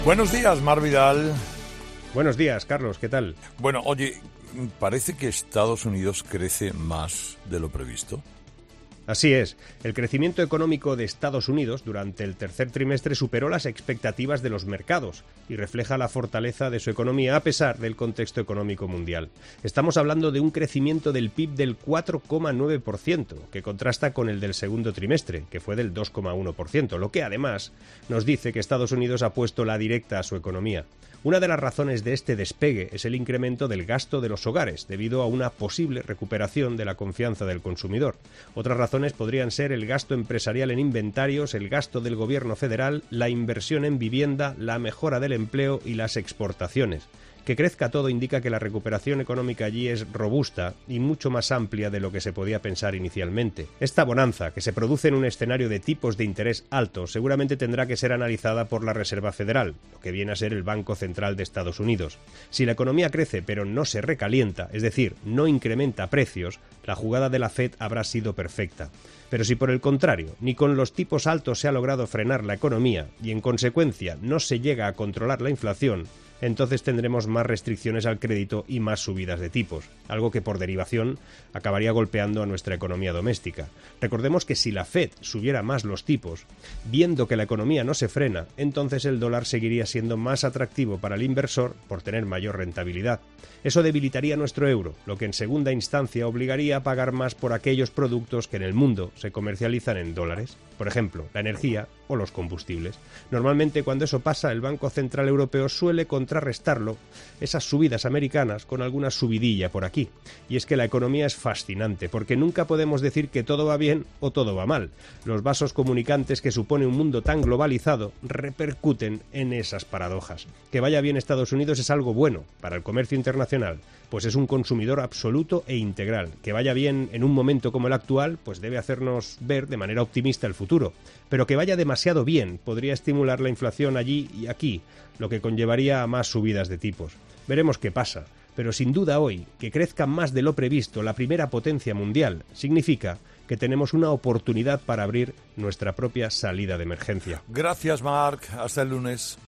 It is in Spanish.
Buenos días, Mar Vidal. Buenos días, Carlos, ¿qué tal? Bueno, oye, parece que Estados Unidos crece más de lo previsto. Así es, el crecimiento económico de Estados Unidos durante el tercer trimestre superó las expectativas de los mercados y refleja la fortaleza de su economía a pesar del contexto económico mundial. Estamos hablando de un crecimiento del PIB del 4,9%, que contrasta con el del segundo trimestre, que fue del 2,1%, lo que además nos dice que Estados Unidos ha puesto la directa a su economía. Una de las razones de este despegue es el incremento del gasto de los hogares, debido a una posible recuperación de la confianza del consumidor. Otras razones podrían ser el gasto empresarial en inventarios, el gasto del gobierno federal, la inversión en vivienda, la mejora del empleo y las exportaciones. Que crezca todo indica que la recuperación económica allí es robusta y mucho más amplia de lo que se podía pensar inicialmente. Esta bonanza, que se produce en un escenario de tipos de interés altos, seguramente tendrá que ser analizada por la Reserva Federal, lo que viene a ser el Banco Central de Estados Unidos. Si la economía crece pero no se recalienta, es decir, no incrementa precios, la jugada de la Fed habrá sido perfecta. Pero si por el contrario, ni con los tipos altos se ha logrado frenar la economía y en consecuencia no se llega a controlar la inflación, entonces tendremos más restricciones al crédito y más subidas de tipos, algo que por derivación acabaría golpeando a nuestra economía doméstica. Recordemos que si la Fed subiera más los tipos, viendo que la economía no se frena, entonces el dólar seguiría siendo más atractivo para el inversor por tener mayor rentabilidad. Eso debilitaría nuestro euro, lo que en segunda instancia obligaría a pagar más por aquellos productos que en el mundo se comercializan en dólares, por ejemplo, la energía o los combustibles. Normalmente cuando eso pasa, el Banco Central Europeo suele contrarrestarlo, esas subidas americanas, con alguna subidilla por aquí. Y es que la economía es fascinante, porque nunca podemos decir que todo va bien o todo va mal. Los vasos comunicantes que supone un mundo tan globalizado repercuten en esas paradojas. Que vaya bien Estados Unidos es algo bueno para el comercio internacional, pues es un consumidor absoluto e integral. Que vaya bien en un momento como el actual, pues debe hacernos ver de manera optimista el futuro. Pero que vaya demasiado bien podría estimular la inflación allí y aquí, lo que conllevaría a más subidas de tipos. Veremos qué pasa. Pero sin duda hoy, que crezca más de lo previsto la primera potencia mundial, significa que tenemos una oportunidad para abrir nuestra propia salida de emergencia. Gracias, Marc. Hasta el lunes.